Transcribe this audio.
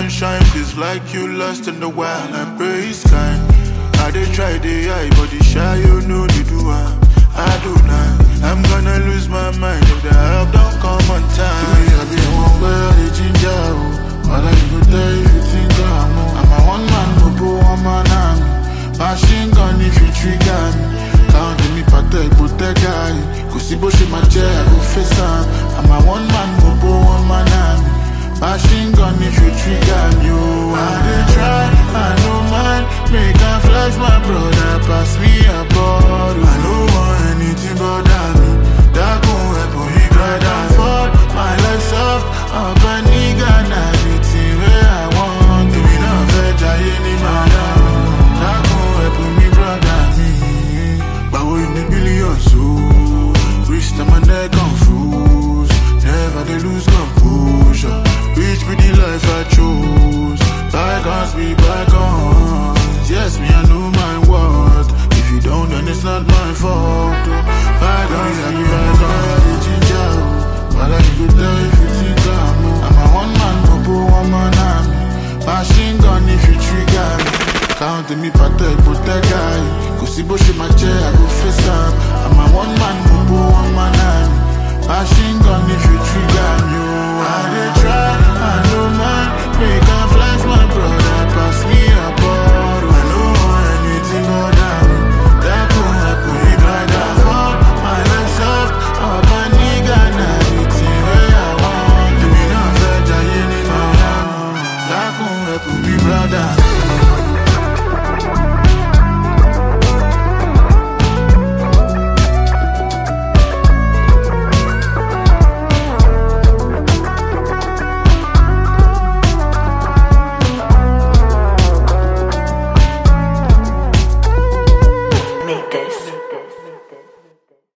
sunshine feels like you lost in the wild. I pray it's kind. I dey try the eye, but the shy you know they do. I do not. I'm gonna lose my mind if the help don't come on time. I be one where they ginger. All I go tell if you think I'm a one man, go one man army. Machine gun if you trigger me. Count me protect guy. Go see bush in my chair, I go face am. I'm a one man, go one man army. Machine gun if you trigger me. Oh, I dey try, I no mind. Make a flex my brother, pass me a bottle. I don't want anything but me. That gon' help me grind and fall. My life soft, up a nigga, now everything where I want. Do me not veg, I ain't man down. That gon' help me brother me. But we need billions, so reach to my neck on froze. Never they lose composure. Reach me the life I chose. Bygones be bygones. Yes, me I know my worth. If you don't, then it's not my fault. Bygones be bygones. Ginger, but I go tell if you think I'm a one man, go one man army. Machine gun if you trigger me. Count me protect guy. Go see bush in my chair, I go face up. I'm a one man, go one man army. Machine gun if you